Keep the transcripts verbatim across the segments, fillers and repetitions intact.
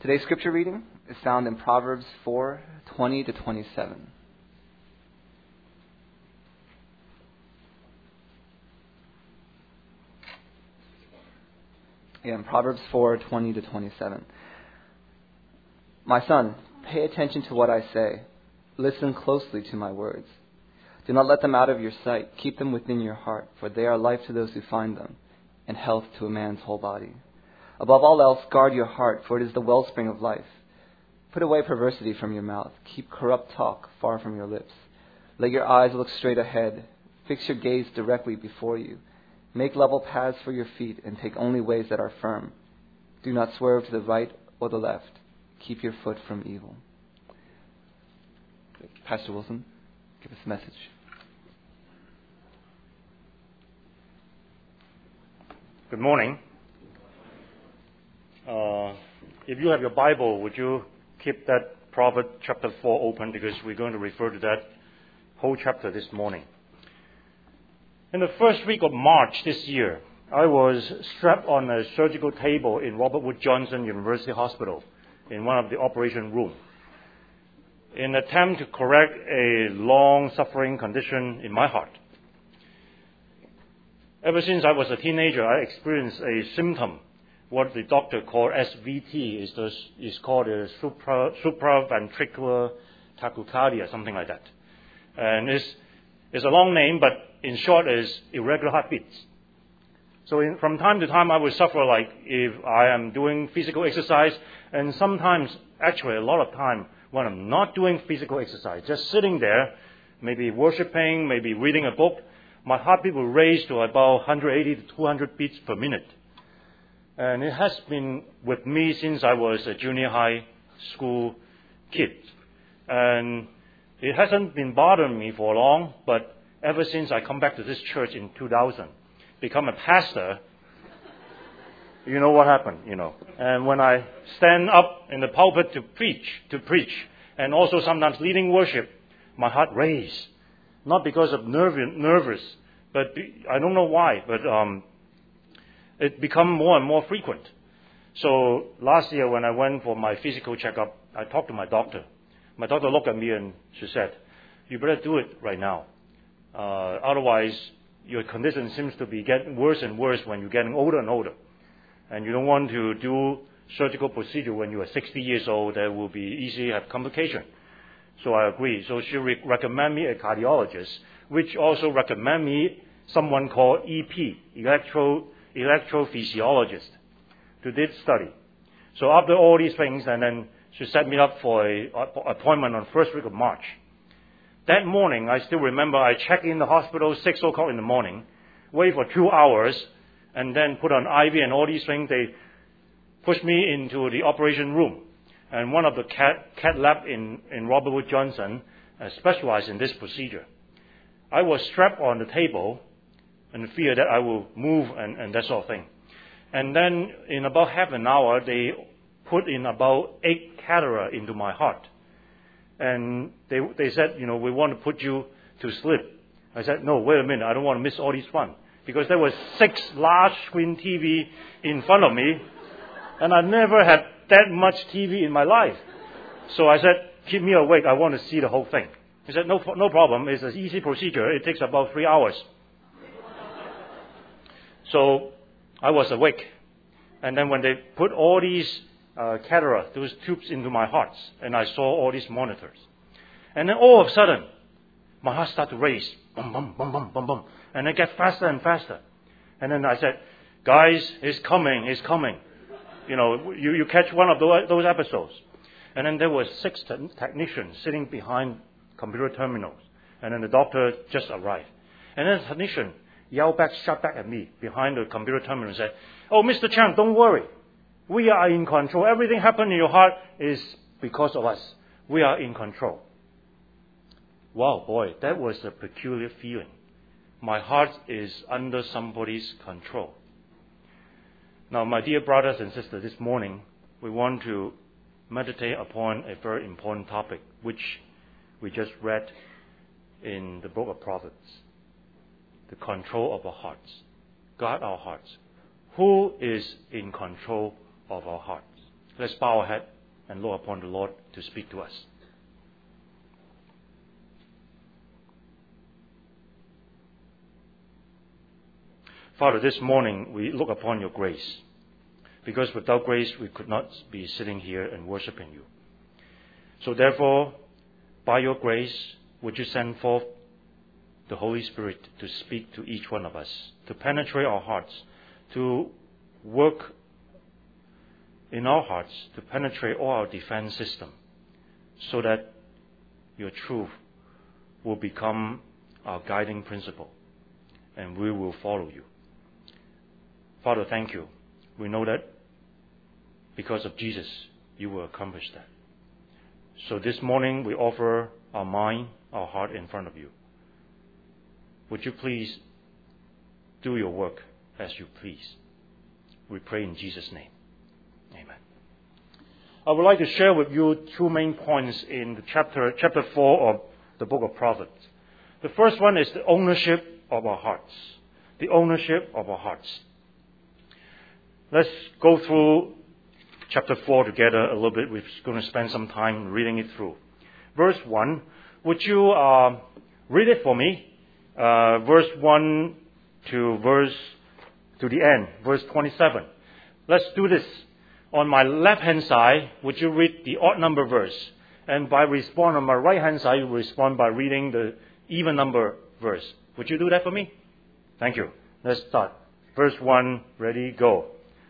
Today's scripture reading is found in Proverbs four, twenty to twenty-seven. Again, Proverbs four, twenty to twenty-seven. My son, pay attention to what I say. Listen closely to my words. Do not let them out of your sight. Keep them within your heart, for they are life to those who find them, and health to a man's whole body. Above all else, guard your heart, for it is the wellspring of life. Put away perversity from your mouth. Keep corrupt talk far from your lips. Let your eyes look straight ahead. Fix your gaze directly before you. Make level paths for your feet, and take only ways that are firm. Do not swerve to the right or the left. Keep your foot from evil. Pastor Wilson, give us a message. Good morning. Uh, if you have your Bible, would you keep that Proverbs chapter four open, because we're going to refer to that whole chapter this morning. In the first week of March this year, I was strapped on a surgical table in Robert Wood Johnson University Hospital in one of the operation rooms in an attempt to correct a long-suffering condition in my heart. Ever since I was a teenager, I experienced a symptom, what the doctor called S V T, is, the, is called a supra, supraventricular tachycardia, something like that. And it's, it's a long name, but in short is irregular heartbeats. So in, from time to time I will suffer, like if I am doing physical exercise, and sometimes, actually a lot of time, when I'm not doing physical exercise, just sitting there, maybe worshiping, maybe reading a book, my heartbeat will raise to about one hundred eighty to two hundred beats per minute. And it has been with me since I was a junior high school kid. And it hasn't been bothering me for long, but ever since I come back to this church in two thousand, become a pastor, you know what happened, you know. And when I stand up in the pulpit to preach, to preach, and also sometimes leading worship, my heart raised. Not because of nerv- nervous, but be, I don't know why, but um, it become more and more frequent. So last year when I went for my physical checkup, I talked to my doctor. My doctor looked at me and she said, "You better do it right now. Uh, otherwise, your condition seems to be getting worse and worse when you're getting older and older. And you don't want to do surgical procedure when you are sixty years old. That will be easy to have complication." So I agree. So she re- recommended me a cardiologist, which also recommended me someone called E P, electro electrophysiologist, to this study. So after all these things, and then she set me up for an appointment on first week of March. That morning, I still remember I checked in the hospital six o'clock in the morning, wait for two hours, and then put on I V and all these things. They pushed me into the operation room. And one of the cat, cat lab in, in Robert Wood Johnson uh, specialized in this procedure. I was strapped on the table in fear that I will move and, and that sort of thing. And then in about half an hour, they put in about eight catheter into my heart. And they they said, you know, we want to put you to sleep. I said, no, wait a minute, I don't want to miss all this fun. Because there was six large screen T V in front of me, and I never had that much T V in my life. So I said, keep me awake, I want to see the whole thing. He said, no, no problem, it's an easy procedure, it takes about three hours. So I was awake. And then when they put all these uh, catheter, those tubes into my heart, and I saw all these monitors. And then all of a sudden, my heart started to race. Bum, bum, bum, bum, bum, bum. And it get faster and faster. And then I said, guys, it's coming, it's coming. You know, you, you catch one of those, those episodes. And then there were six te- technicians sitting behind computer terminals. And then the doctor just arrived. And then the technician yelled back, shot back at me behind the computer terminal and said, "Oh, Mister Chang, don't worry. We are in control. Everything happened in your heart is because of us. We are in control." Wow, boy, that was a peculiar feeling. My heart is under somebody's control. Now, my dear brothers and sisters, this morning, we want to meditate upon a very important topic, which we just read in the book of Proverbs. The control of our hearts. Guard our hearts. Who is in control of our hearts? Let's bow our head and look upon the Lord to speak to us. Father, this morning we look upon your grace, because without grace we could not be sitting here and worshiping you. So therefore, by your grace, would you send forth the Holy Spirit to speak to each one of us, to penetrate our hearts, to work in our hearts, to penetrate all our defense system, so that your truth will become our guiding principle, and we will follow you. Father, thank you. We know that because of Jesus, you will accomplish that. So this morning, we offer our mind, our heart in front of you. Would you please do your work as you please? We pray in Jesus' name. Amen. I would like to share with you two main points in the chapter, chapter four of the book of Proverbs. The first one is the ownership of our hearts. The ownership of our hearts. Let's go through chapter four together a little bit. We're going to spend some time reading it through. Verse one, would you uh, read it for me? Uh, verse one to verse to the end, verse twenty-seven. Let's do this. On my left-hand side, would you read the odd number verse? And by respond on my right-hand side, you respond by reading the even number verse. Would you do that for me? Thank you. Let's start. Verse one, ready, go.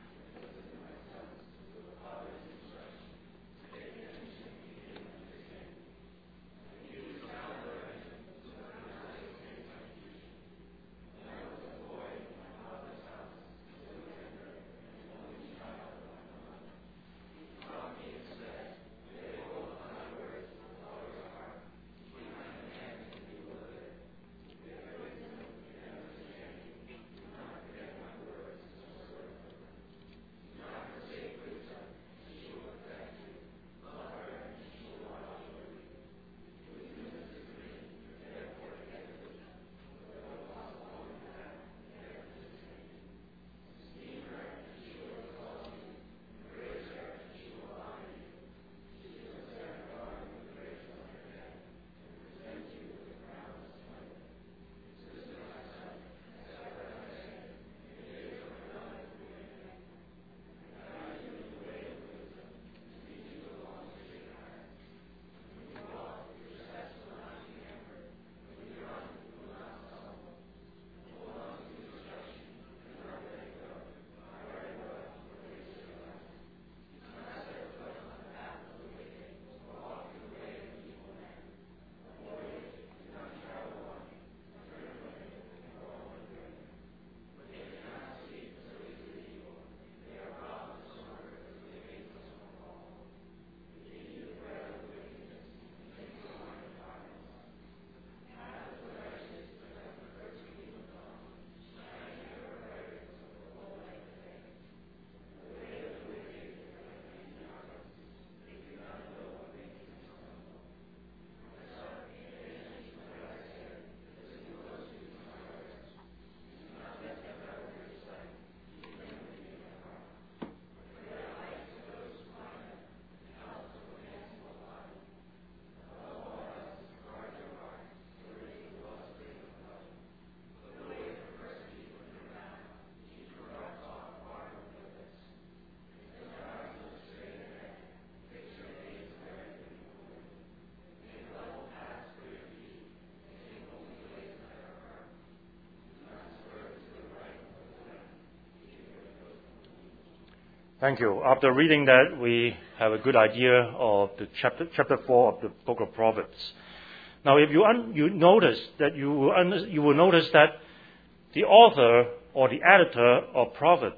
Thank you. After reading that, we have a good idea of the chapter, chapter four of the book of Proverbs. Now, if you un, you notice that you will, un, you will notice that the author or the editor of Proverbs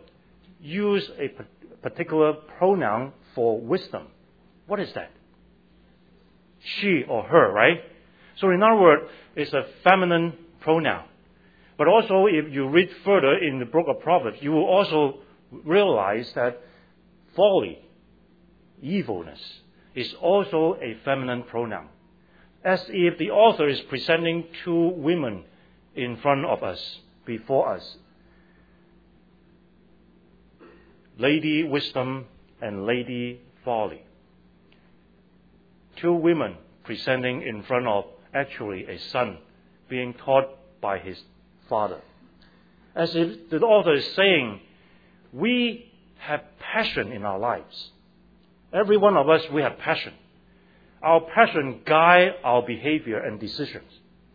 use a particular pronoun for wisdom. What is that? She or her, right? So in other words, it's a feminine pronoun. But also, if you read further in the book of Proverbs, you will also realize that folly, evilness, is also a feminine pronoun. As if the author is presenting two women in front of us, before us. Lady Wisdom and Lady Folly. Two women presenting in front of actually a son being taught by his father. As if the author is saying, we have passion in our lives. Every one of us, we have passion. Our passion guides our behavior and decisions.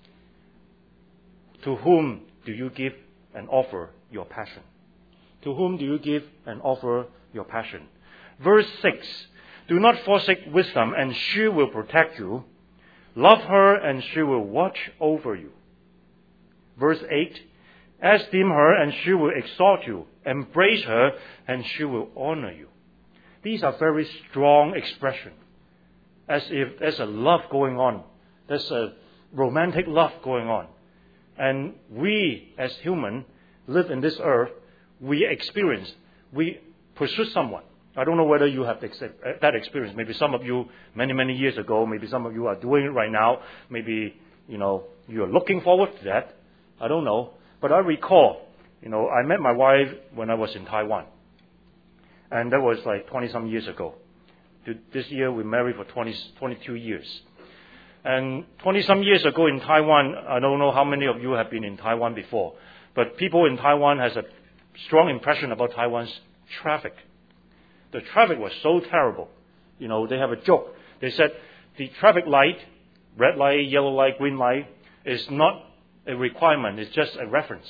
To whom do you give and offer your passion? To whom do you give and offer your passion? Verse six, do not forsake wisdom, and she will protect you. Love her, and she will watch over you. Verse eight, esteem her, and she will exalt you. Embrace her, and she will honor you. These are very strong expressions, as if there's a love going on. There's a romantic love going on. And we, as humans, live in this earth, we experience, we pursue someone. I don't know whether you have that experience. Maybe some of you many, many years ago, maybe some of you are doing it right now. Maybe, you know, you're looking forward to that. I don't know. But I recall, you know, I met my wife when I was in Taiwan. And that was like twenty-some years ago. This year we married for twenty, twenty-two years. And twenty-some years ago in Taiwan, I don't know how many of you have been in Taiwan before, but people in Taiwan has a strong impression about Taiwan's traffic. The traffic was so terrible. You know, they have a joke. They said the traffic light, red light, yellow light, green light, is not a requirement. It's just a reference.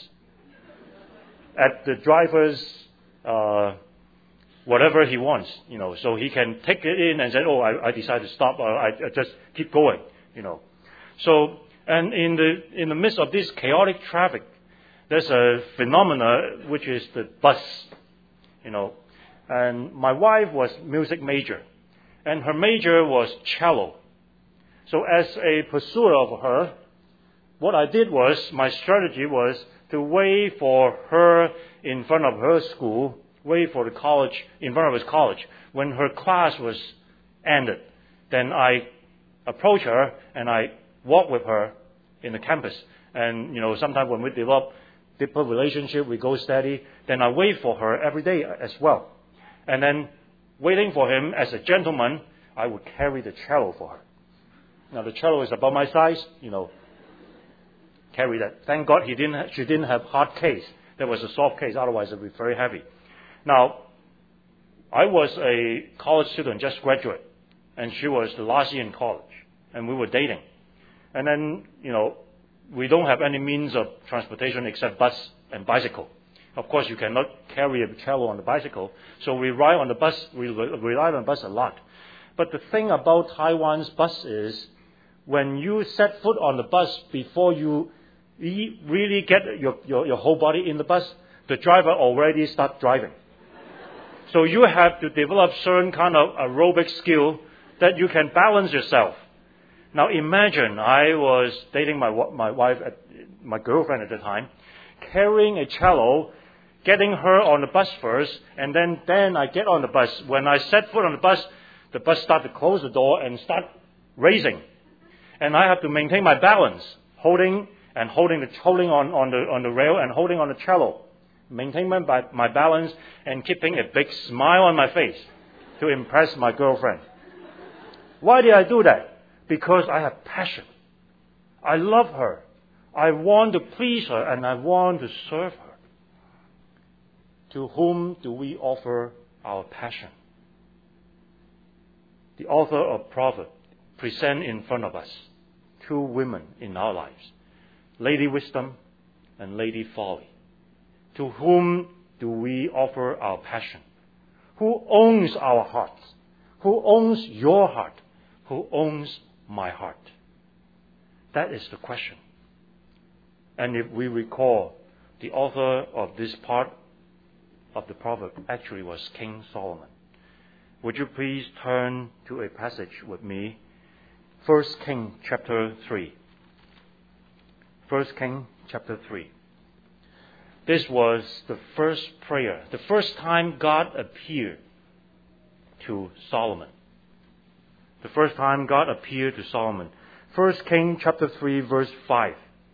At the driver's, uh, whatever he wants, you know, so he can take it in and say, oh, I, I decide to stop, or I, I just keep going, you know. So, and in the in the midst of this chaotic traffic, there's a phenomena which is the bus, you know. And my wife was music major, and her major was cello. So as a pursuer of her, what I did was, my strategy was to wait for her in front of her school, wait for the college, in front of his college. When her class was ended, then I approach her and I walk with her in the campus. And, you know, sometimes when we develop deeper relationship, we go steady, then I wait for her every day as well. And then, waiting for him as a gentleman, I would carry the cello for her. Now, the cello is about my size, you know, carry that. Thank God he didn't, she didn't have hard case. There was a soft case, otherwise it would be very heavy. Now, I was a college student, just graduate, and she was the last year in college, and we were dating. And then, you know, we don't have any means of transportation except bus and bicycle. Of course, you cannot carry a cello on the bicycle, so we ride on the bus, we rely on the bus a lot. But the thing about Taiwan's bus is, when you set foot on the bus, before you really get your, your, your whole body in the bus, the driver already starts driving. So you have to develop certain kind of aerobic skill that you can balance yourself. Now imagine I was dating my my wife, at, my girlfriend at the time, carrying a cello, getting her on the bus first, and then, then I get on the bus. When I set foot on the bus, the bus started to close the door and start racing. And I have to maintain my balance, holding and holding the holding on, on the on the rail and holding on the cello. Maintain my, my balance and keeping a big smile on my face to impress my girlfriend. Why did I do that? Because I have passion. I love her. I want to please her and I want to serve her. To whom do we offer our passion? The author of Proverbs present in front of us two women in our lives, Lady Wisdom and Lady Folly. To whom do we offer our passion? Who owns our hearts? Who owns your heart? Who owns my heart? That is the question. And if we recall, the author of this part of the proverb actually was King Solomon. Would you please turn to a passage with me? First Kings chapter three. First Kings chapter three. This was the first prayer, the first time God appeared to Solomon. The first time God appeared to Solomon. First Kings chapter three, verse five.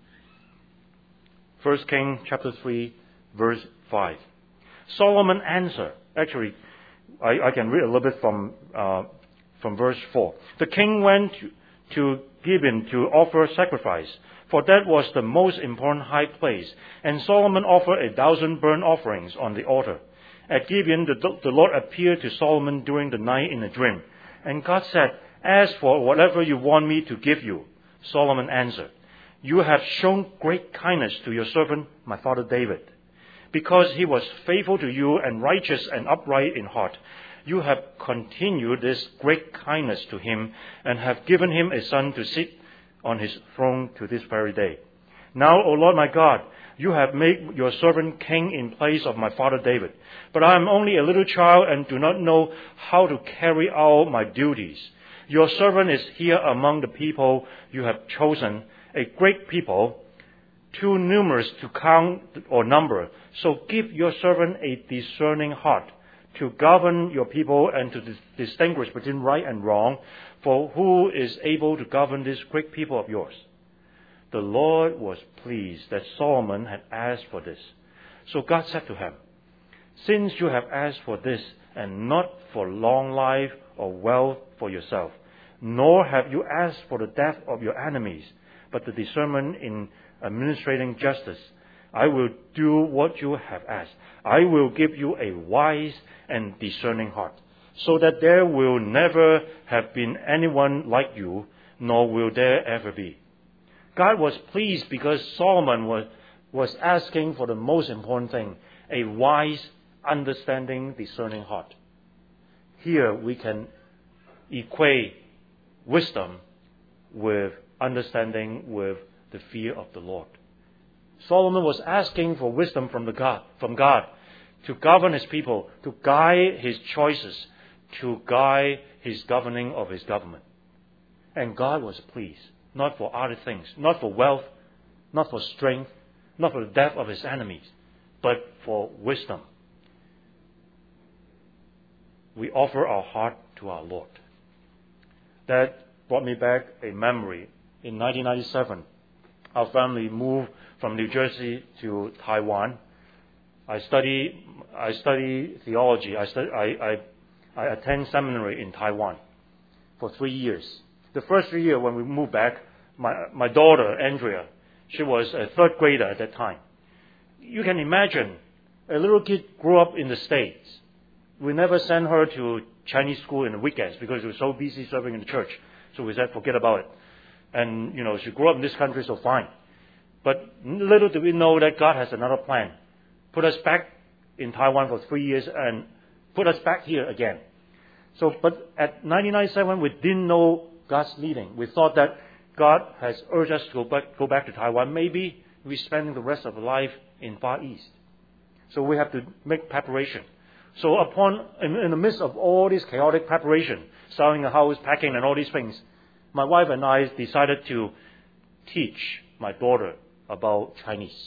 First Kings chapter three, verse five. Solomon answered. Actually, I, I can read a little bit from uh, from verse four. The king went to, to Gibeon to offer sacrifice, for that was the most important high place. And Solomon offered a thousand burnt offerings on the altar. At Gibeon, the, the Lord appeared to Solomon during the night in a dream. And God said, "Ask for whatever you want me to give you." Solomon answered, "You have shown great kindness to your servant, my father David. Because he was faithful to you and righteous and upright in heart, you have continued this great kindness to him and have given him a son to sit on his throne to this very day. Now, O Lord my God, you have made your servant king in place of my father David. But I am only a little child and do not know how to carry out my duties. Your servant is here among the people you have chosen, a great people, too numerous to count or number. So give your servant a discerning heart to govern your people and to dis- distinguish between right and wrong. For who is able to govern this great people of yours?" The Lord was pleased that Solomon had asked for this. So God said to him, "Since you have asked for this, and not for long life or wealth for yourself, nor have you asked for the death of your enemies, but the discernment in administrating justice, I will do what you have asked. I will give you a wise and discerning heart, so that there will never have been anyone like you, nor will there ever be." God was pleased because Solomon was, was asking for the most important thing, a wise, understanding, discerning heart. Here we can equate wisdom with understanding, with the fear of the Lord. Solomon was asking for wisdom from the God, from God to govern his people, to guide his choices, to guide his governing of his government. And God was pleased, not for other things, not for wealth, not for strength, not for the death of his enemies, but for wisdom. We offer our heart to our Lord. That brought me back a memory. In nineteen ninety-seven, our family moved from New Jersey to Taiwan. I study, I study theology. I, study, I, I, I attend seminary in Taiwan for three years. The first year when we moved back, my, my daughter, Andrea, she was a third grader at that time. You can imagine, a little kid grew up in the States. We never sent her to Chinese school in the weekends because she was so busy serving in the church. So we said, forget about it. And, you know, she grew up in this country, so fine. But little did we know that God has another plan. Put us back in Taiwan for three years and put us back here again. So, but at nineteen ninety-seven, we didn't know God's leading. We thought that God has urged us to go back, go back to Taiwan. Maybe we're spending the rest of our life in Far East. So we have to make preparation. So upon, in, in the midst of all this chaotic preparation, selling a house, packing and all these things, my wife and I decided to teach my daughter about Chinese.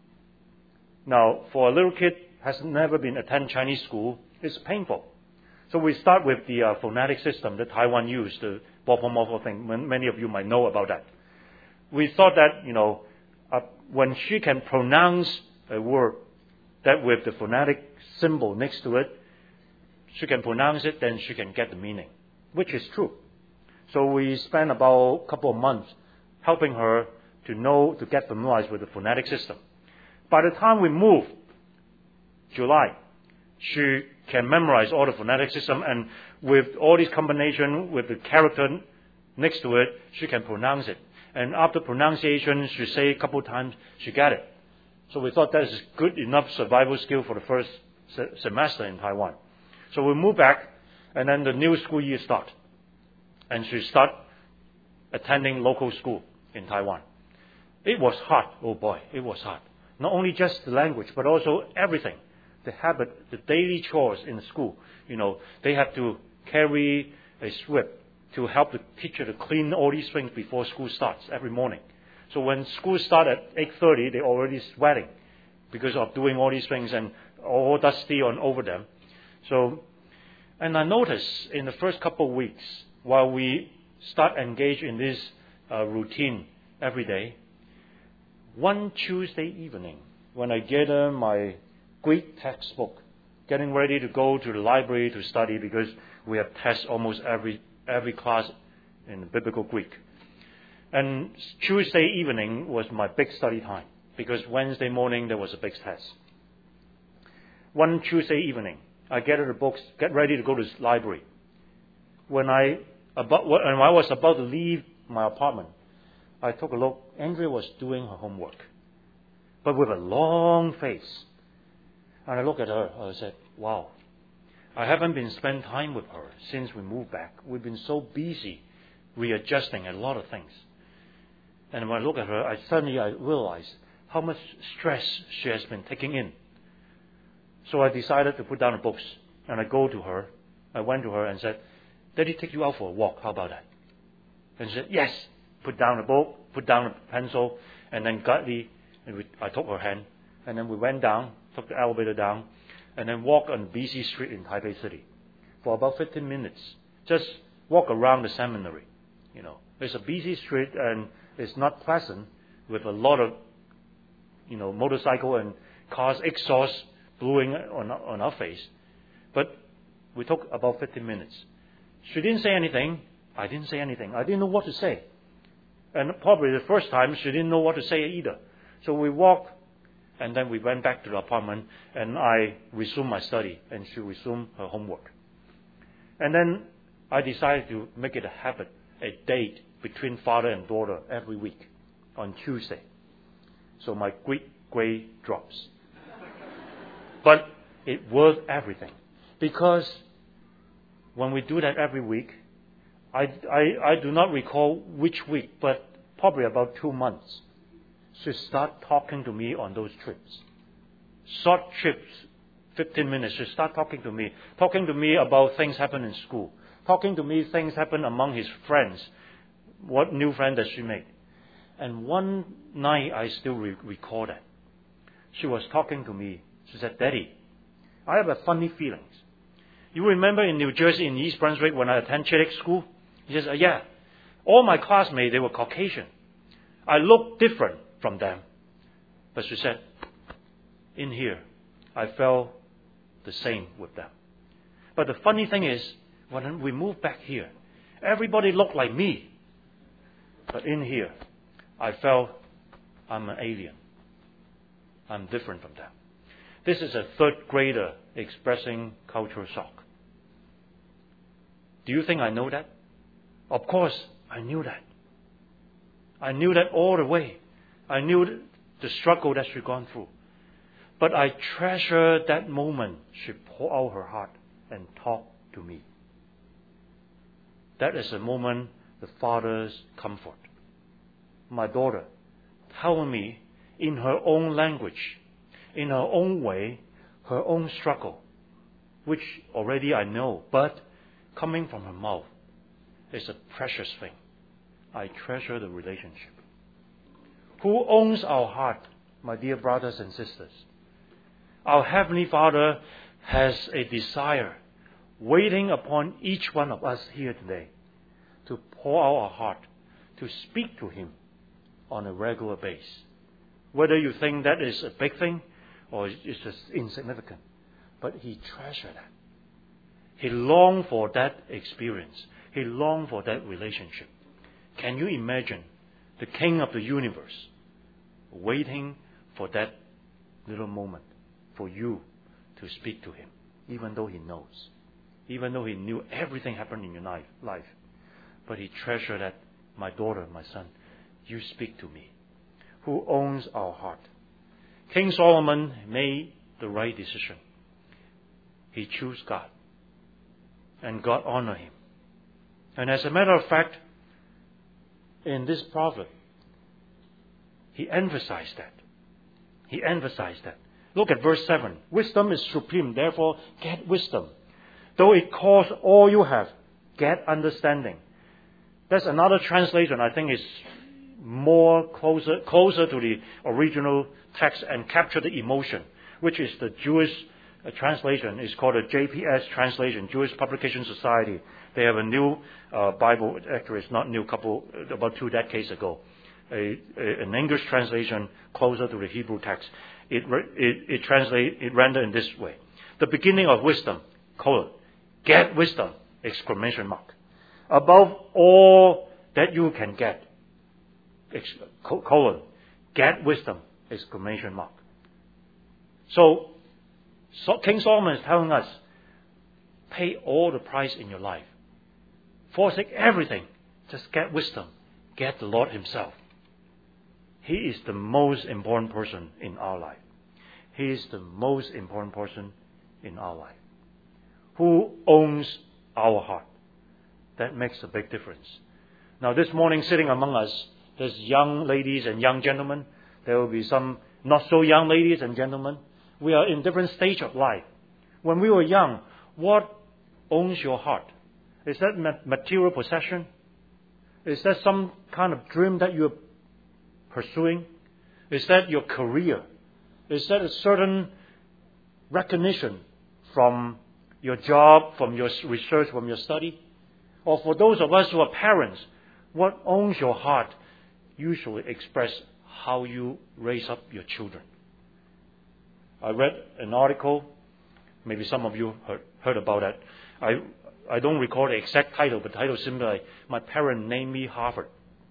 Now, for a little kid has never been attend Chinese school, it's painful. So we start with the uh, phonetic system that Taiwan used, the Bopomofo thing. Many of you might know about that. We thought that, you know, uh, when she can pronounce a word, that with the phonetic symbol next to it, she can pronounce it, then she can get the meaning, which is true. So we spent about a couple of months helping her to know, to get familiarized with the phonetic system. By the time we moved, July, she can memorize all the phonetic system, and with all these combination with the character next to it, she can pronounce it. And after pronunciation, she say a couple of times, she got it. So we thought that is good enough survival skill for the first se- semester in Taiwan. So we moved back, and then the new school year started. And she started attending local school in Taiwan. It was hard. Oh boy, it was hard. Not only just the language, but also everything. The habit, the daily chores in the school. You know, they have to carry a sweep to help the teacher to clean all these things before school starts every morning. So when school starts at eight thirty, they're already sweating because of doing all these things and all dusty on over them. So, and I noticed in the first couple of weeks, while we start engage in this uh, routine every day, one Tuesday evening, when I gather my Greek textbook, getting ready to go to the library to study because we have tests almost every every class in Biblical Greek. And Tuesday evening was my big study time because Wednesday morning there was a big test. One Tuesday evening, I get the books, get ready to go to the library. When I about when I was about to leave my apartment, I took a look. Andrea was doing her homework, but with a long face. And I looked at her. I said, "Wow, I haven't been spending time with her since we moved back. We've been so busy readjusting a lot of things." And when I look at her, I suddenly I realized how much stress she has been taking in. So I decided to put down the books, and I go to her. I went to her and said, "Daddy, take you out for a walk. How about that?" And she said, "Yes." Put down the book, put down the pencil, and then gladly, I took her hand, and then we went down, took the elevator down, and then walked on a busy street in Taipei City for about fifteen minutes. Just walk around the seminary. You know, it's a busy street and it's not pleasant with a lot of, you know, motorcycle and cars exhaust blowing on on our face. But we took about fifteen minutes. She didn't say anything. I didn't say anything. I didn't know what to say. And probably the first time she didn't know what to say either. So we walked, and then we went back to the apartment, and I resumed my study, and she resumed her homework. And then I decided to make it a habit, a date between father and daughter every week on Tuesday. So my Greek grade drops. But it worth everything. Because when we do that every week, I, I, I do not recall which week, but probably about two months. She started talking to me on those trips. Short trips, fifteen minutes. She started talking to me, talking to me about things happen in school, talking to me things happen among his friends, what new friend does she make. And one night I still re- recall that. She was talking to me. She said, "Daddy, I have a funny feelings. You remember in New Jersey, in East Brunswick, when I attended Chittick School?" He says, "Yeah, all my classmates, they were Caucasian. I looked different from them." But she said, "In here, I felt the same with them." But the funny thing is, when we moved back here, everybody looked like me. But in here, I felt I'm an alien. I'm different from them. This is a third grader expressing cultural shock. Do you think I know that? Of course, I knew that. I knew that all the way. I knew the struggle that she'd gone through. But I treasure that moment she poured out her heart and talked to me. That is a moment, the father's comfort. My daughter telling me in her own language, in her own way, her own struggle, which already I know, but coming from her mouth is a precious thing. I treasure the relationship. Who owns our heart, my dear brothers and sisters? Our Heavenly Father has a desire waiting upon each one of us here today to pour out our heart, to speak to Him on a regular basis. Whether you think that is a big thing or it's just insignificant, but He treasured that. He longed for that experience. He longed for that relationship. Can you imagine the King of the universe waiting for that little moment for you to speak to Him, even though He knows, even though He knew everything happened in your life. But He treasured that, my daughter, my son, you speak to me. Who owns our heart? King Solomon made the right decision. He chose God, and God honored him. And as a matter of fact, in this proverb, he emphasized that. He emphasized that. Look at verse seven. Wisdom is supreme, therefore get wisdom. Though it costs all you have, get understanding. That's another translation I think is more closer, closer to the original text and capture the emotion, which is the Jewish uh, translation. It's called a J P S translation, Jewish Publication Society. They have a new uh, Bible, actually it's not new, couple, about two decades ago. A, a, an English translation closer to the Hebrew text. It, it, it translate, it rendered in this way. the beginning of wisdom, colon, get wisdom, exclamation mark. Above all that you can get, colon, get wisdom, exclamation mark. So, so King Solomon is telling us, pay all the price in your life. Forsake everything. Just get wisdom. Get the Lord Himself. He is the most important person in our life. He is the most important person in our life. Who owns our heart? That makes a big difference. Now this morning, sitting among us, there's young ladies and young gentlemen. There will be some not so young ladies and gentlemen. We are in different stage of life. When we were young, what owns your heart? Is that material possession? Is that some kind of dream that you're pursuing? Is that your career? Is that a certain recognition from your job, from your research, from your study? Or for those of us who are parents, what owns your heart usually express how you raise up your children. I read an article, maybe some of you heard, heard about that. I I don't recall the exact title, but the title is simply like, my parent named me Harvard.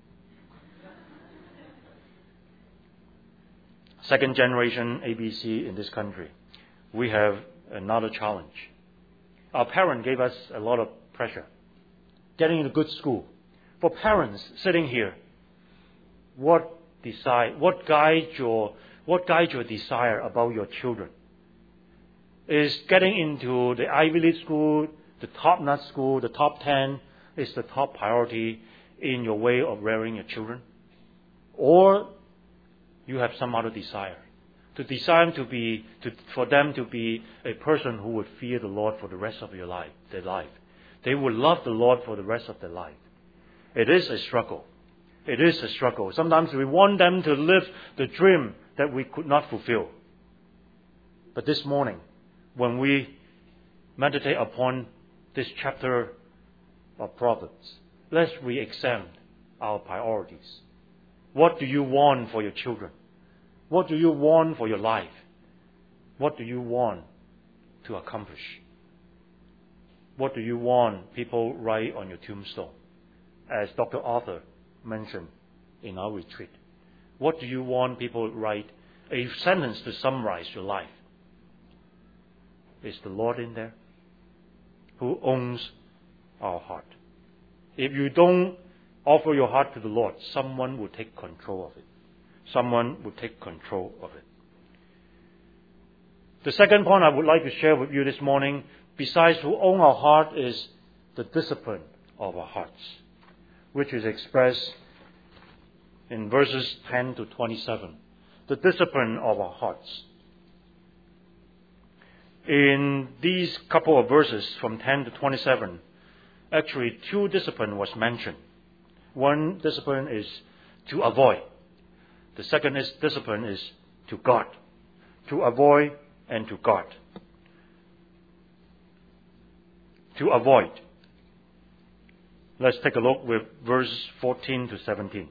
Second generation A B C in this country. We have another challenge. Our parent gave us a lot of pressure. Getting in a good school. For parents sitting here, what decide, what guides your, what guides your desire about your children? Is getting into the Ivy League school, the top-notch school, the top ten, is the top priority in your way of rearing your children? Or you have some other desire? To desire to be, to, for them to be a person who would fear the Lord for the rest of your life, their life. They would love the Lord for the rest of their life. It is a struggle. It is a struggle. Sometimes we want them to live the dream that we could not fulfill. But this morning, when we meditate upon this chapter of Proverbs, let's re-examine our priorities. What do you want for your children? What do you want for your life? What do you want to accomplish? What do you want people write on your tombstone? As Doctor Arthur mentioned in our retreat. What do you want people write? A sentence to summarize your life. Is the Lord in there? Who owns our heart? If you don't offer your heart to the Lord, someone will take control of it. Someone will take control of it. The second point I would like to share with you this morning, besides who own our heart, is the discipline of our hearts, which is expressed in verses ten to twenty-seven. The discipline of our hearts. In these couple of verses from ten to twenty-seven, actually two discipline was mentioned. One discipline is to avoid. The second is discipline is to guard. To avoid and to guard. To avoid. Let's take a look with verse fourteen to seventeen.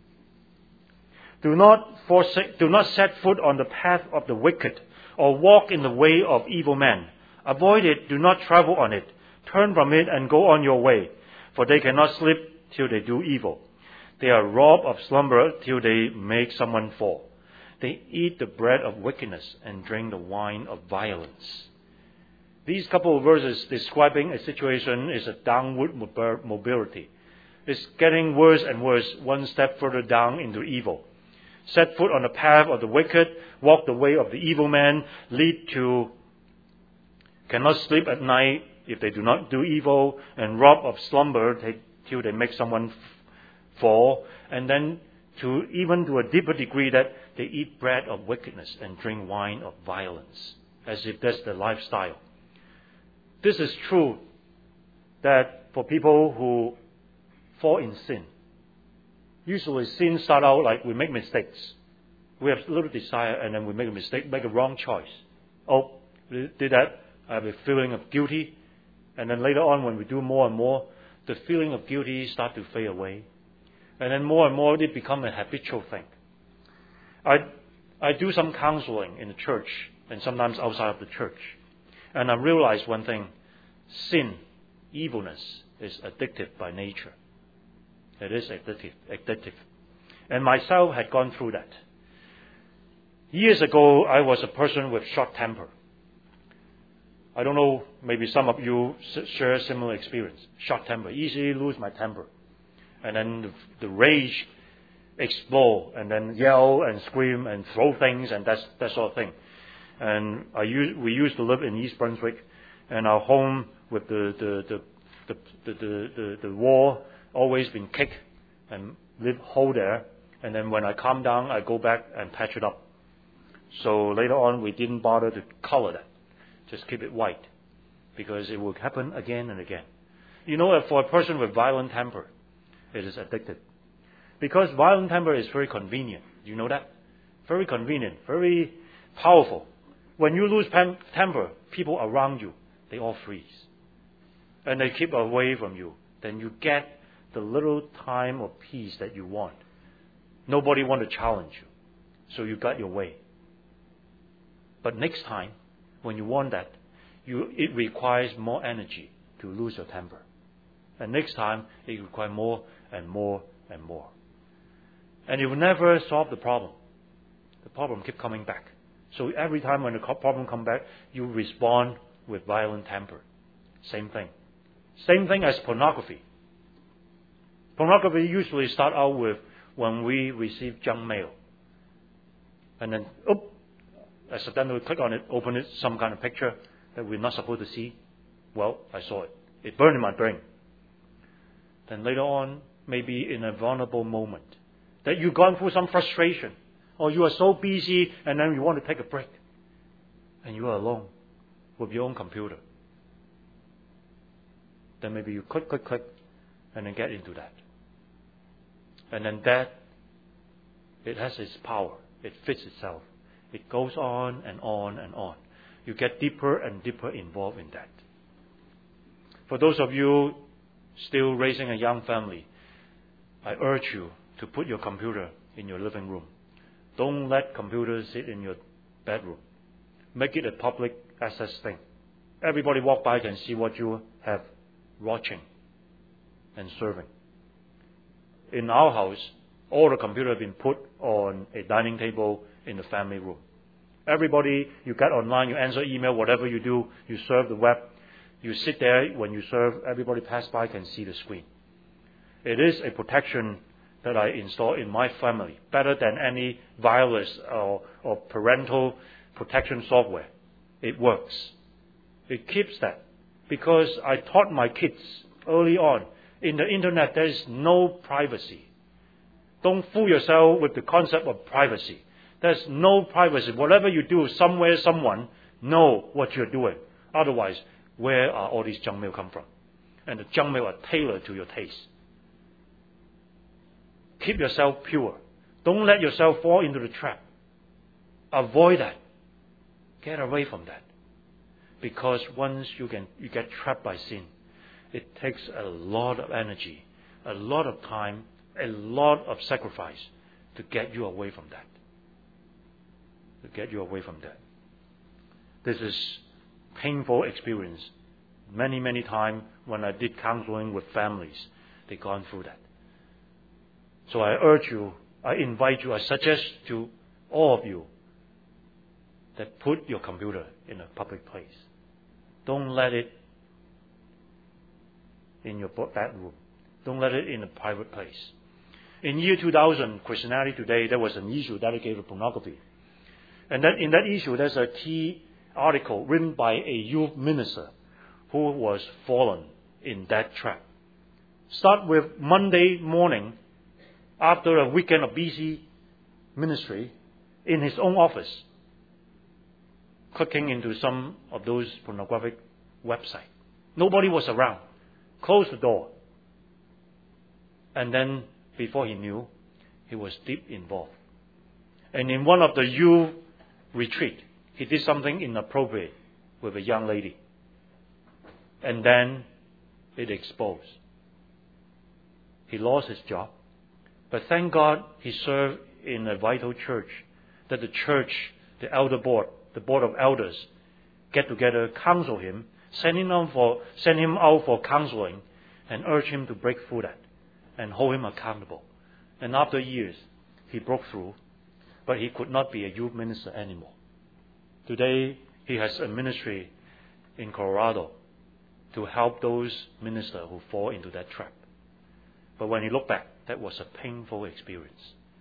Do not forsake, do not set foot on the path of the wicked, or walk in the way of evil men. Avoid it, do not travel on it. Turn from it and go on your way, for they cannot sleep till they do evil. They are robbed of slumber till they make someone fall. They eat the bread of wickedness and drink the wine of violence. These couple of verses describing a situation is a downward mobility. It's getting worse and worse, one step further down into evil. Set foot on the path of the wicked, walk the way of the evil man, lead to cannot sleep at night if they do not do evil, and rob of slumber they, till they make someone f- fall, and then to even to a deeper degree that they eat bread of wickedness and drink wine of violence, as if that's their lifestyle. This is true that for people who fall in sin, usually sin start out like we make mistakes. We have a little desire and then we make a mistake, make a wrong choice. Oh, we did that. I have a feeling of guilty. And then later on when we do more and more, the feeling of guilty start to fade away. And then more and more it becomes a habitual thing. I, I do some counseling in the church and sometimes outside of the church. And I realized one thing: sin, evilness, is addictive by nature. It is addictive, addictive. And myself had gone through that. Years ago, I was a person with short temper. I don't know, maybe some of you share similar experience. Short temper, easily lose my temper. And then the, the rage explode, and then yell and scream and throw things and that, that sort of thing. And I used, we used to live in East Brunswick, and our home with the, the, the, the, the, the, the, the wall always been kicked and live hole there. And then when I calm down, I go back and patch it up. So later on, we didn't bother to color that. Just keep it white, because it will happen again and again. You know, for a person with violent temper, it is addictive. Because violent temper is very convenient. Do you know that? Very convenient, very powerful. When you lose pem- temper, people around you, they all freeze. And they keep away from you. Then you get the little time of peace that you want. Nobody wants to challenge you. So you got your way. But next time, when you want that, you, it requires more energy to lose your temper. And next time, it requires more and more and more. And it will never solve the problem. The problem keeps coming back. So every time when the problem comes back, you respond with violent temper. Same thing. Same thing as pornography. Pornography usually starts out with when we receive junk mail. And then, oop, accidentally click on it, open it, some kind of picture that we're not supposed to see. Well, I saw it. It burned in my brain. Then later on, maybe in a vulnerable moment, that you've gone through some frustration, or you are so busy and then you want to take a break, and you are alone with your own computer. Then maybe you click, click, click, and then get into that. And then that, it has its power. It fits itself. It goes on and on and on. You get deeper and deeper involved in that. For those of you still raising a young family, I urge you to put your computer in your living room. Don't let computers sit in your bedroom. Make it a public access thing. Everybody walk by can see what you have watching and serving. In our house, all the computers have been put on a dining table in the family room. Everybody, you get online, you answer email, whatever you do, you serve the web, you sit there, when you serve, everybody pass by can see the screen. It is a protection that I install in my family, better than any virus or, or parental protection software. It works. It keeps that. Because I taught my kids early on, in the internet there is no privacy. Don't fool yourself with the concept of privacy. There's no privacy. Whatever you do, somewhere, someone know what you're doing. Otherwise, where are all these junk mail come from? And the junk mail are tailored to your taste. Keep yourself pure. Don't let yourself fall into the trap. Avoid that. Get away from that. Because once you can you get trapped by sin, it takes a lot of energy, a lot of time, a lot of sacrifice to get you away from that. To get you away from that. This is painful experience. Many, many times when I did counseling with families, they've gone through that. So I urge you, I invite you, I suggest to all of you that put your computer in a public place. Don't let it in your bedroom. Don't let it in a private place. In year two thousand, Christianity Today, there was an issue dedicated to pornography. And that in that issue, there's a key article written by a youth minister who was fallen in that trap. Start with Monday morning, after a weekend of busy ministry, in his own office, clicking into some of those pornographic websites. Nobody was around. Closed the door. And then, before he knew, he was deep involved. And in one of the youth retreat, he did something inappropriate with a young lady. And then it exposed. He lost his job. But thank God he served in a vital church, that the church, the elder board, the board of elders, get together, counsel him, send him out for, send him out for counseling, and urge him to break through that and hold him accountable. And after years, he broke through, but he could not be a youth minister anymore. Today, he has a ministry in Colorado to help those ministers who fall into that trap. But when he looked back, that was a painful experience.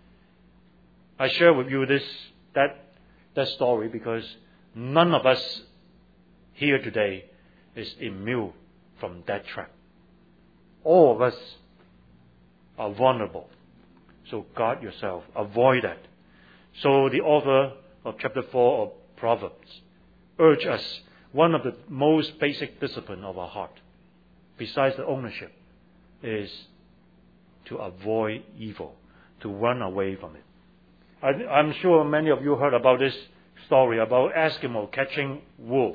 I share with you this that that story because none of us here today is immune from that trap. All of us are vulnerable. So guard yourself. Avoid that. So the author of chapter four of Proverbs urge us, one of the most basic discipline of our heart, besides the ownership, is to avoid evil, to run away from it. I, I'm sure many of you heard about this story about Eskimo catching wolf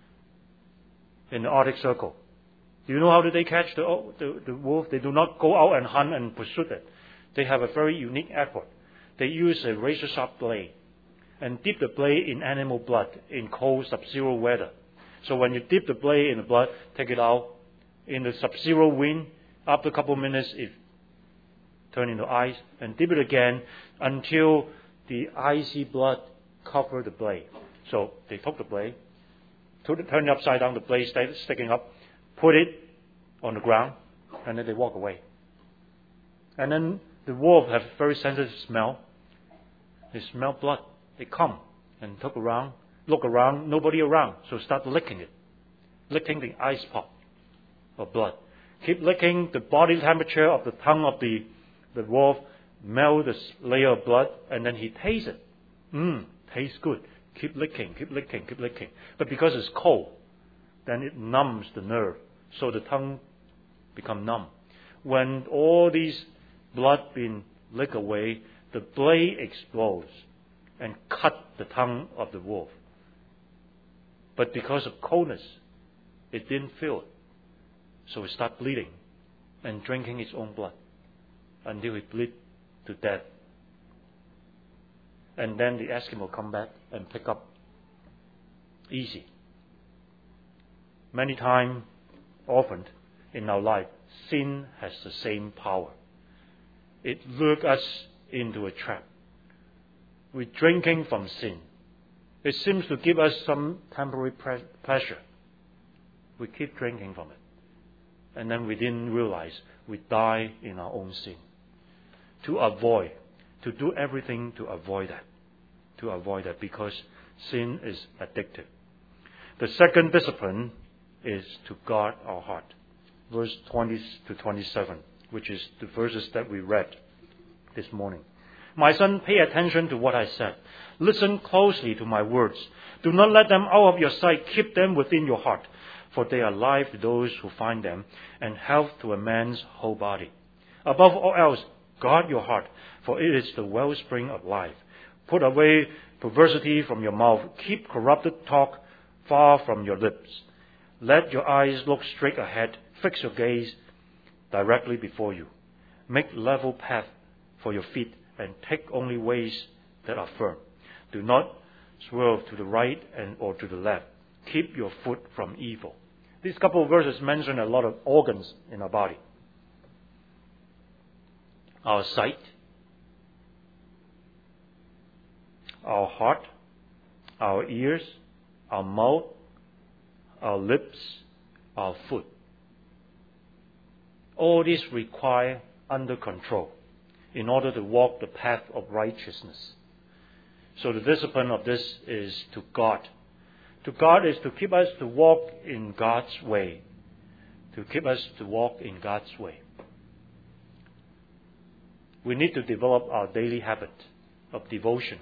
in the Arctic Circle. Do you know how do they catch the, the, the wolf? They do not go out and hunt and pursue it. They have a very unique effort. They use a razor-sharp blade and dip the blade in animal blood in cold sub-zero weather. So when you dip the blade in the blood, take it out, in the sub-zero wind, after a couple of minutes, it turns into ice, and dip it again until the icy blood covers the blade. So they took the blade, turn it upside down, the blade sticking up, put it on the ground, and then they walk away. And then the wolf have very sensitive smell. They smell blood. They come and look around, look around, nobody around. So start licking it, licking the ice pot of blood. Keep licking the body temperature of the tongue of the, the wolf, melt this layer of blood, and then he tastes it. Mmm, tastes good. Keep licking, keep licking, keep licking. But because it's cold, then it numbs the nerve. So the tongue becomes numb. When all these blood been licked away, the blade explodes and cut the tongue of the wolf. But because of coldness, it didn't feel it. So it started bleeding and drinking its own blood until it bled to death. And then the Eskimo come back and pick up easy. Many times, often in our life, sin has the same power. It lures us into a trap. We're drinking from sin. It seems to give us some temporary pre- pleasure. We keep drinking from it. And then we didn't realize we die in our own sin. To avoid, to do everything to avoid that. To avoid that because sin is addictive. The second discipline is to guard our heart. Verse twenty to twenty-seven, which is the verses that we read this morning. My son, pay attention to what I said. Listen closely to my words. Do not let them out of your sight. Keep them within your heart, for they are life to those who find them, and health to a man's whole body. Above all else, guard your heart, for it is the wellspring of life. Put away perversity from your mouth. Keep corrupted talk far from your lips. Let your eyes look straight ahead. Fix your gaze directly before you. Make level path for your feet, and take only ways that are firm. Do not swerve to the right and or to the left. Keep your foot from evil. These couple of verses mention a lot of organs in our body. Our sight, our heart, our ears, our mouth, our lips, our foot. All these require under control in order to walk the path of righteousness. So the discipline of this is to guard. To guard is to keep us to walk in God's way. To keep us to walk in God's way. We need to develop our daily habit of devotion.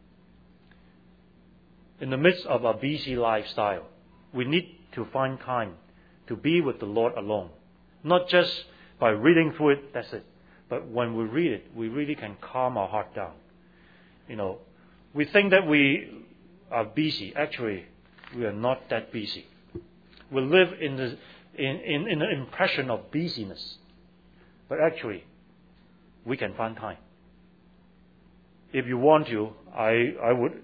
In the midst of our busy lifestyle, we need to find time to be with the Lord alone. Not just by reading through it, that's it. But when we read it, we really can calm our heart down. You know, we think that we are busy. Actually, we are not that busy. We live in the in, in, in the impression of busyness. But actually, we can find time. If you want to, I, I would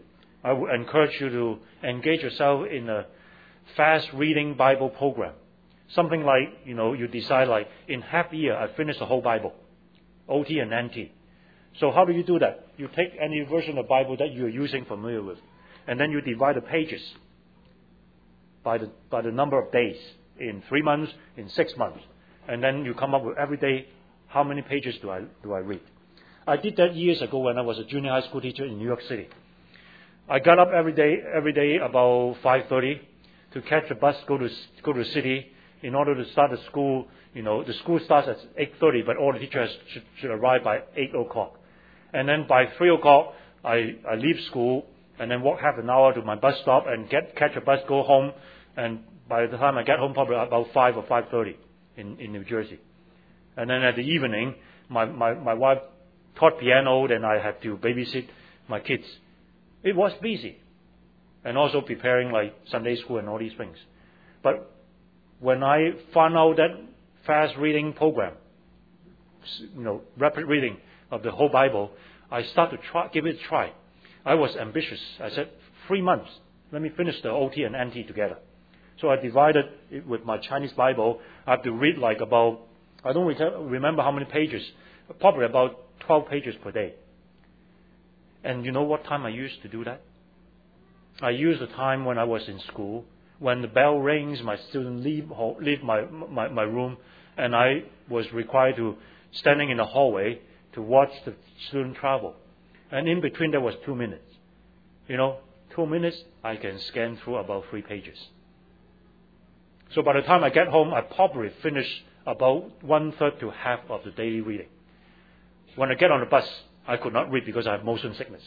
I would encourage you to engage yourself in a fast reading Bible program. Something like, you know, you decide like in half year I finish the whole Bible, O T and N T. So how do you do that? You take any version of Bible that you're using, familiar with, and then you divide the pages by the by the number of days in three months, in six months, and then you come up with every day how many pages do I do I read. I did that years ago when I was a junior high school teacher in New York City. I got up every day every day about five thirty to catch a bus, go to go to the city in order to start the school. You know, the school starts at eight thirty, but all the teachers should, should arrive by eight o'clock. And then by three o'clock, I, I leave school and then walk half an hour to my bus stop and get catch a bus, go home. And by the time I get home, probably about five or five thirty in, in New Jersey. And then at the evening, my, my, my wife taught piano, then I had to babysit my kids. It was busy. And also preparing like Sunday school and all these things. But when I found out that fast reading program, you know, rapid reading of the whole Bible, I started to try, give it a try. I was ambitious. I said, three months, let me finish the O T and N T together. So I divided it with my Chinese Bible. I have to read like about, I don't remember how many pages, probably about twelve pages per day. And you know what time I used to do that? I used the time when I was in school. When the bell rings, my students leave, leave my, my, my room, and I was required to standing in the hallway to watch the student travel. And in between there was two minutes. You know, two minutes, I can scan through about three pages. So by the time I get home, I probably finish about one-third to half of the daily reading. When I get on the bus, I could not read because I have motion sickness.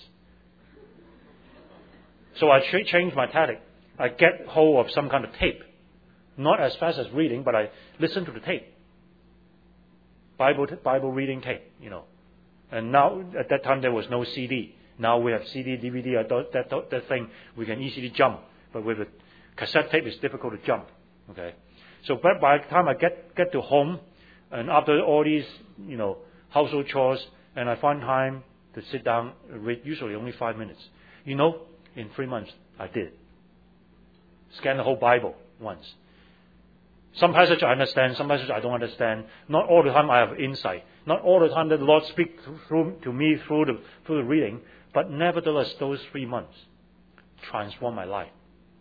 So I ch- changed my tactic. I get hold of some kind of tape. Not as fast as reading, but I listen to the tape. Bible Bible reading tape, you know. And now, at that time, there was no C D. Now we have C D, D V D, that, that, that thing, we can easily jump. But with a cassette tape, it's difficult to jump. Okay. So by, by the time I get, get to home, and after all these, you know, household chores, and I find time to sit down and read, usually only five minutes. You know, in three months, I did. Scan the whole Bible once. Some passages I understand, some passages I don't understand. Not all the time I have insight. Not all the time that the Lord speaks through to me through the through the reading. But nevertheless, those three months transformed my life.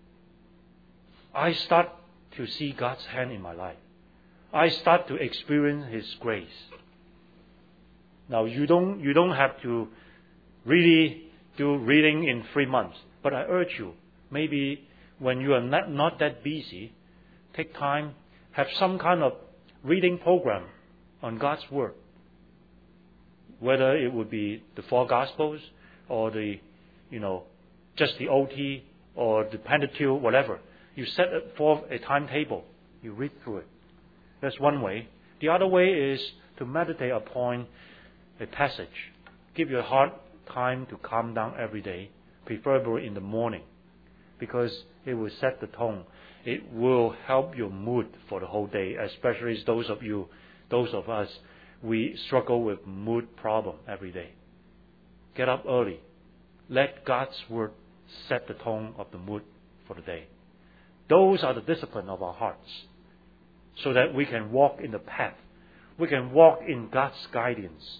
I start to see God's hand in my life. I start to experience His grace. Now you don't you don't have to really do reading in three months. But I urge you, maybe when you are not, not that busy, take time, have some kind of reading program on God's Word. Whether it would be the four Gospels or the, you know, just the O T or the Pentateuch, whatever. You set forth a timetable. You read through it. That's one way. The other way is to meditate upon a passage. Give your heart time to calm down every day, preferably in the morning, because it will set the tone. It will help your mood for the whole day, especially those of you, those of us, we struggle with mood problem every day. Get up early. Let God's Word set the tone of the mood for the day. Those are the discipline of our hearts, so that we can walk in the path. We can walk in God's guidance.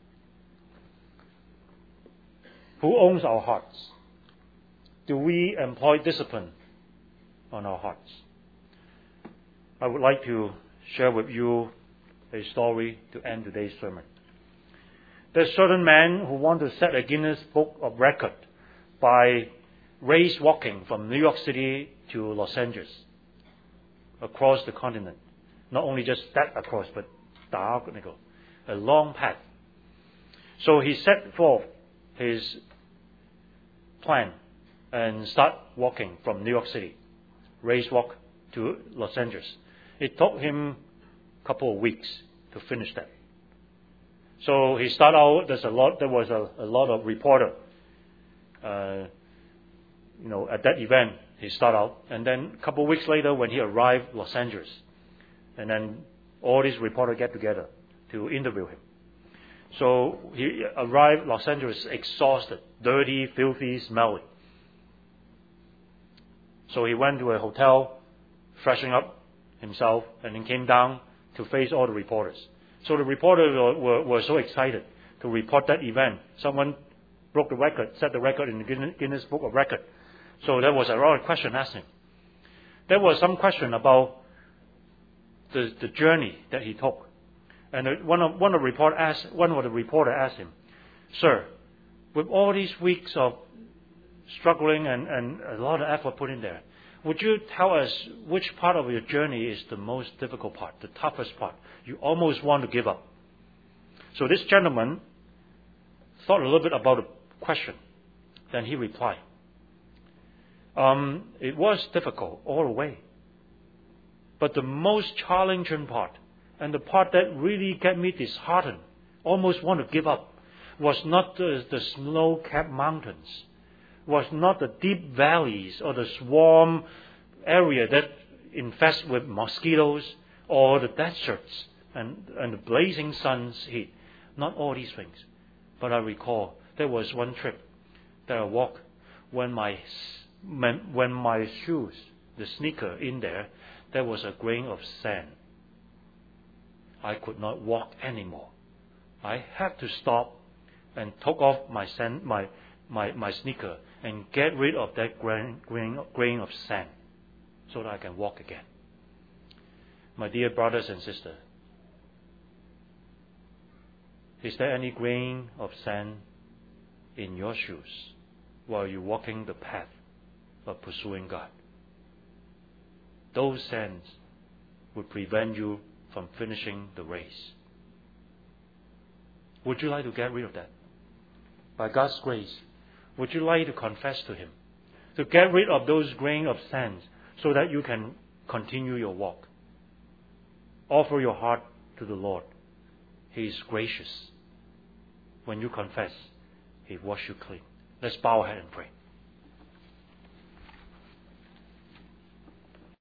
Who owns our hearts? Do we employ discipline on our hearts? I would like to share with you a story to end today's sermon. There's a certain man who wanted to set a Guinness Book of Record by race walking from New York City to Los Angeles, across the continent. Not only just that across, but a long path. So he set forth his plan and start walking from New York City, race walk to Los Angeles. It took him a couple of weeks to finish that. So he started out. There's a lot. There was a, a lot of reporter, uh, you know, at that event. He started out, and then a couple of weeks later, when he arrived Los Angeles, and then all these reporters get together to interview him. So he arrived Los Angeles exhausted, dirty, filthy, smelly. So he went to a hotel, freshening up himself, and then came down to face all the reporters. So the reporters were, were, were so excited to report that event. Someone broke the record, set the record in the Guinness Book of Records. So there was a lot of questions asked him. There was some question about the, the journey that he took. And one of, one of the report asked, one of the reporter asked him, "Sir, with all these weeks of struggling and, and a lot of effort put in there, would you tell us which part of your journey is the most difficult part, the toughest part? You almost want to give up." So this gentleman thought a little bit about the question. Then he replied, um, "It was difficult all the way. But the most challenging part, and the part that really got me disheartened, almost want to give up, was not the, the snow-capped mountains, was not the deep valleys or the swarm area that infests with mosquitoes or the deserts and, and the blazing sun's heat. Not all these things. But I recall there was one trip that I walked when my, when my shoes, the sneaker in there, there was a grain of sand. I could not walk anymore. I had to stop and took off my sand, my, my, my sneaker and get rid of that grain, grain, grain of sand so that I can walk again." My dear brothers and sisters, is there any grain of sand in your shoes while you're walking the path of pursuing God? Those sands would prevent you from finishing the race. Would you like to get rid of that? By God's grace, would you like to confess to Him, to get rid of those grain of sand so that you can continue your walk? Offer your heart to the Lord. He is gracious. When you confess, He washes you clean. Let's bow our head and pray.